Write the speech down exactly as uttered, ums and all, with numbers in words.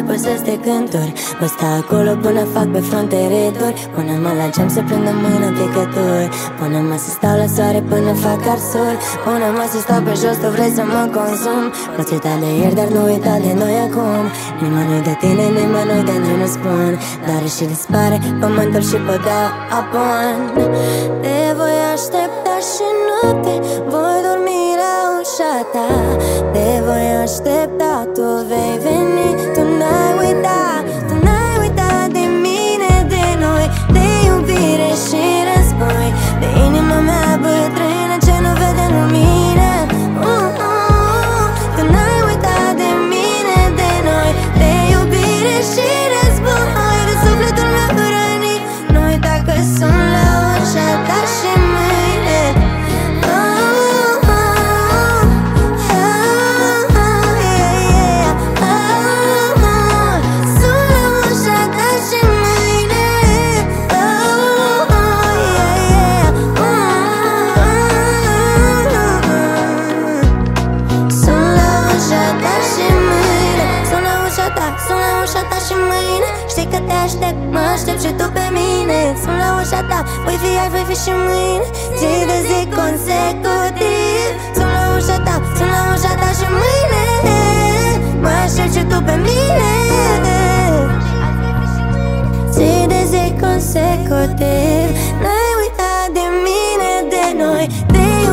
păsesc de gânduri. Voi sta acolo până fac pe fronte reduri. Pune-mă la geam să prindă mâna picături. Pune-mă să stau la soare până fac arsuri. Pune-mă să stau pe jos, tu vrei să mă consum. Poți uita de ieri, dar nu uita de noi acum. Nimeni nu-i de tine, nimeni nu-i de noi, nu spun. Dar și dispare pământul și pot da apun. Te voi aștepta și noapte voi dormi la ușa ta. Te voi aștepta, tu vei veni. Tu n-ai uitat, tu n-ai uitat de mine, de noi, de iubire și război, de inima mea bătrână ce nu vede lumină. uh, uh, Tu n-ai uitat de mine, de noi, de iubire și război, de sufletul meu rănit. Nu uita că sunt la ușa ta și mâine. Știi că te aștept, mă aștept și tu pe mine. Sunt la ușa ta, voi fi azi, voi fi și mâine, zi de zi consecutiv. Sunt la ușa ta, sunt la ușa ta și mâine mă aștept și tu pe mine, zi de zi consecutiv. N-ai uitat de mine, de noi, de